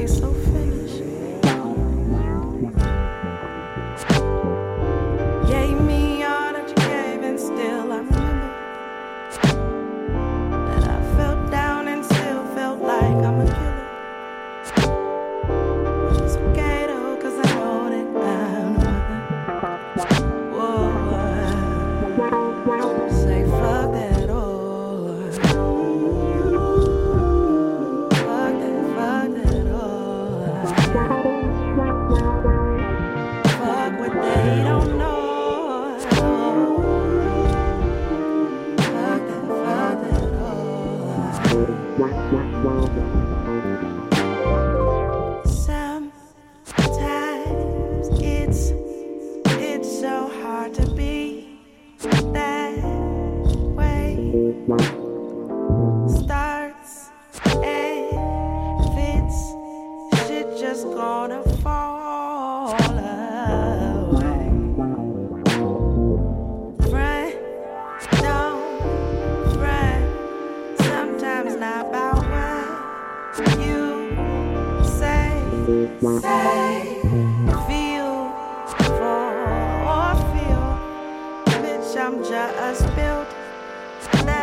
so finished. Gave me all that you gave, and still I remember that I felt down and still felt like I'm a killer. But it's okay though, 'cause I know that I'm the one. Whoa, say fuck that all. They don't know. Fuck that all. Sometimes it's so hard to be that way. Starts and fits, shit just gonna fall. Say, feel, for or feel, bitch, I'm just built that